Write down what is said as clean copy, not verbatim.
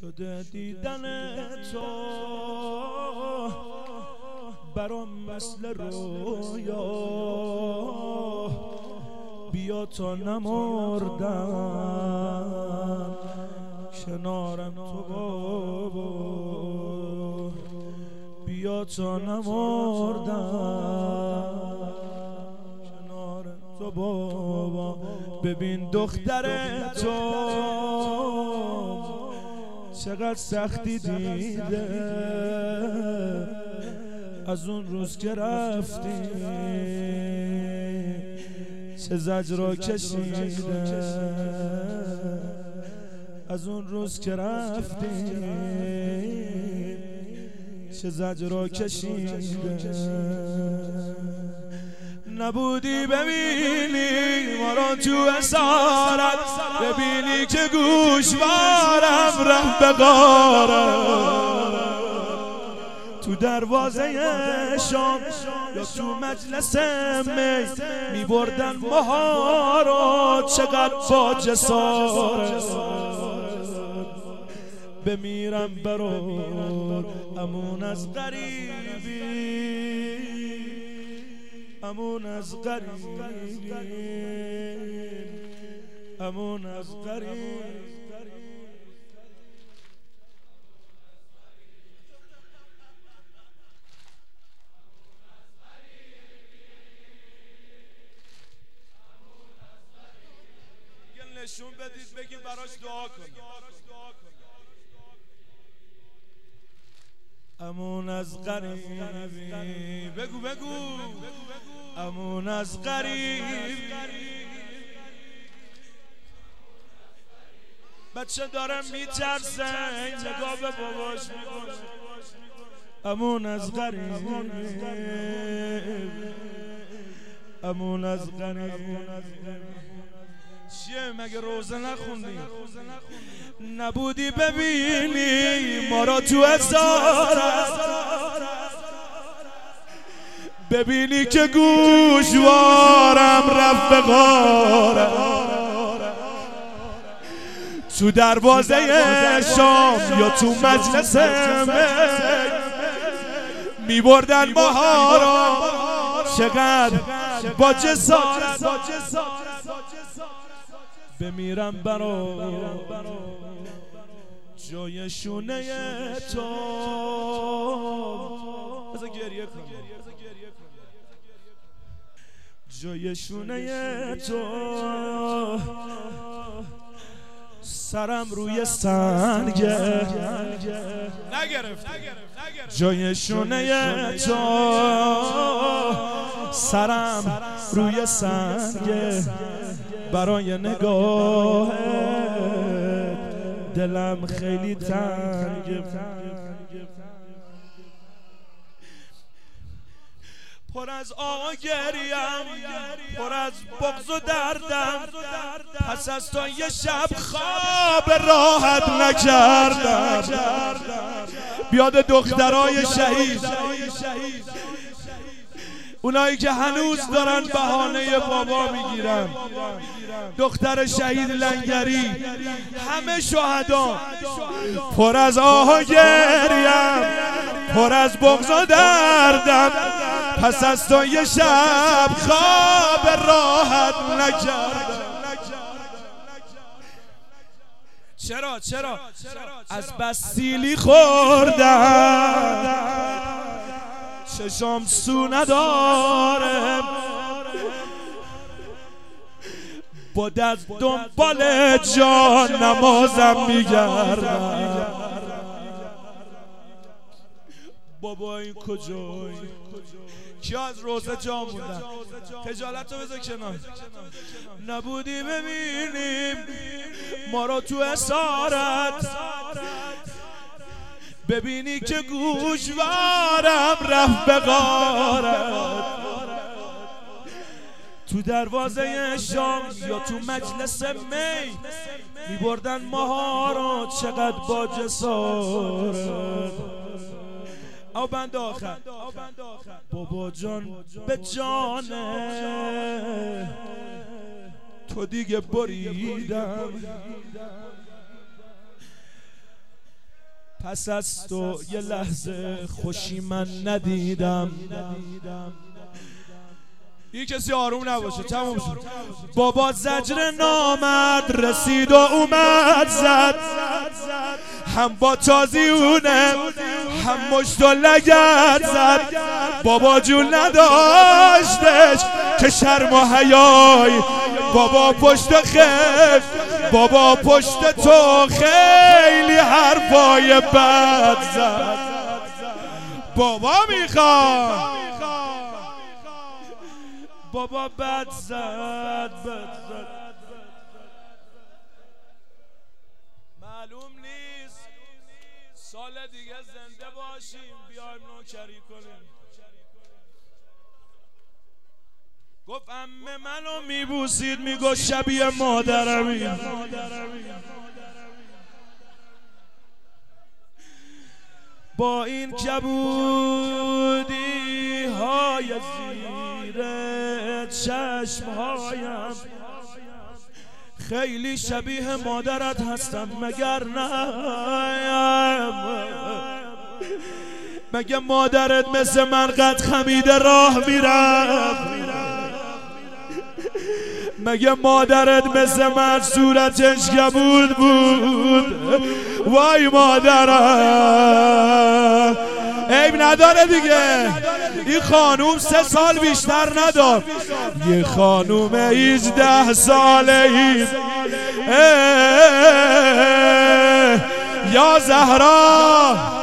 شده دیدن تو برام مثل رویا، بیا تا نمردم کنارم تو بابا، بیا تا نمردم کنارم تو بابا. ببین دختر تو چقدر سختی دیده از اون روز که رفتی، چه زجر کشیده از اون روز که رفتی، چه زجر کشیده. نبودی ببینی ما را تو اسارت، ببینی که گوشوارم رفت به غارت، تو دروازه شام یا تو مجلس می میبردن ماها را، چقدر با جسارت بمیرم برات امون از غریبی، امون از غریبی، امون از غریبی. نشون بدید بگید براش دعا کنید. امون از غریبی، بگو بگو امون از غریبی. بچه داره میترسه نگاه به باباش میکنه. امون از غریبی، امون از غریبی. چیه مگه روزه نخوندی؟ نبودی ببینی ما را تو اسارت، ببینی که گوشوارم رفت به غارت، تو دروازه شام یا تو مجلس می بردن ماها را، چقدر با جسارت بمیرم برات جای شونه تو. بذار گریه کنم، جای شونه تو سرم روی سنگه نگرفت، جای شونه تو سرم روی سنگه، برای نگاه دلم خیلی تنگه، پر از آگریم پر از بغض و دردم، پس از تو یه شب خواب راحت نکردم. بیاد دخترای شهید، اونایی که هنوز دارن بهانه بابا میگیرن، دختر شهید لنگری، همه شهدا، پر از آه و گریم پر از بغض و دردم، پس از تو یه شب خواب راحت نکردم. چرا از بس سیلی خوردم چشام سو نداره، با دست دنبال جان نمازم میگردم. بابا این کجایی؟ کیا از روزه جا موندن؟ خجالت رو بذار کنار. نبودی ببینیم ما را تو اسارت، ببینی که گوشوارم رفت به غارت، تو دروازه شام یا تو مجلس می میبردن ماها را، چقدر با جسارت. او بند آخر بابا جان به جانه تو دیگه بریدم، پس از تو یه لحظه خوشی من ندیدم. این کسی آروم نباشه، تموم شد. بابا زجر نامرد رسید و اومد زد، هم با تازیونه هم مشت و لگد زد. بابا جون نداشتش که شرم و حیای، بابا پشت خف، بابا پشت تو خیلی حرفای بد زد. بابا میخواد، بابا بد زد، بد زد. معلوم نیست سال دیگه زنده باشیم بیایم نوکری کنیم. گفت عمه منو میبوسید میگو شبیه مادرمی. با این کبودی های زیر چشمهایم خیلی شبیه مادرت هستم مگر نه؟ مگه مادرت مثل من قد خمیده راه میرفت؟ مگه مادرت مثل من صورتش کبود بود؟ وای مادرم. عیب نداره دیگه، این خانوم 3 سال بیشتر ندار، یه خانوم 18 ساله یا زهرا